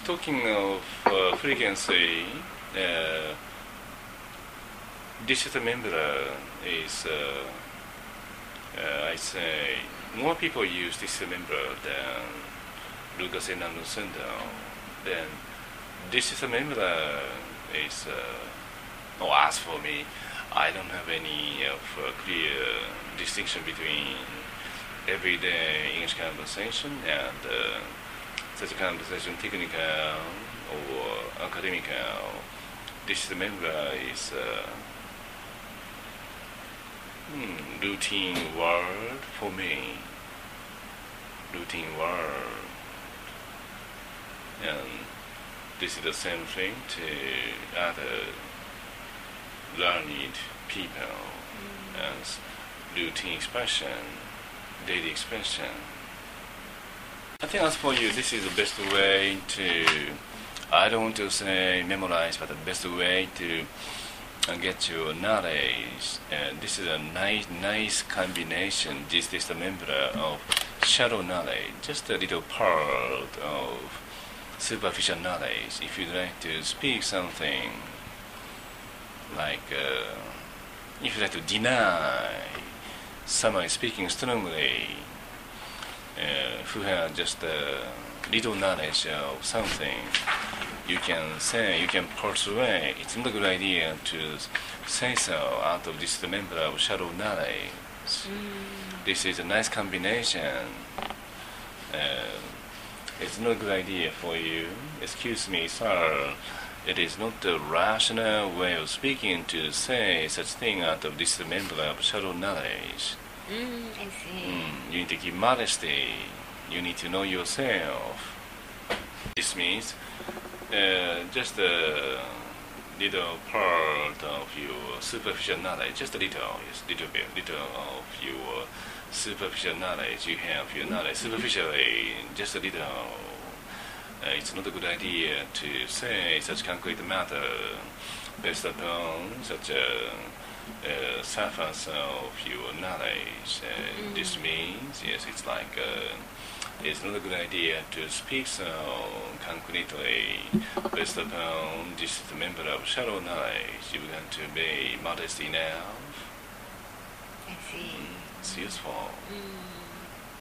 talking of frequency, digital member is, I say, more people use digital member than Lucas and Nintendo. Then digital member is, as for me, I don't have any clear distinction between everyday English conversation and such a conversation, technical or academical. Digital member is routine word for me. Routine word. And this is the same thing to other learned people as routine expression, daily expression. I think as for you, this is the best way to, I don't want to say memorize, but the best way to get your knowledge. This is a nice combination. This is the member of shallow knowledge, just a little part of superficial knowledge. If you'd like to speak something, like if you'd like to deny someone is speaking strongly, who has just little knowledge of something, you can say, you can persuade. It's not a good idea to say so out of this member of shallow knowledge. This is a nice combination. It's not a good idea for you. Excuse me, sir. It is not the rational way of speaking to say such thing out of this member of shallow knowledge. I see. You need to give modesty. You need to know yourself. This means just a little part of your superficial knowledge, just a little, yes, little bit, little of your superficial knowledge. You have your knowledge superficially, just a little. It's not a good idea to say such concrete matter based upon such a surface of your knowledge. This means, yes, it's like it's not a good idea to speak so concretely based upon this member of shallow knowledge. You're going to be modest enough. I see. It's useful.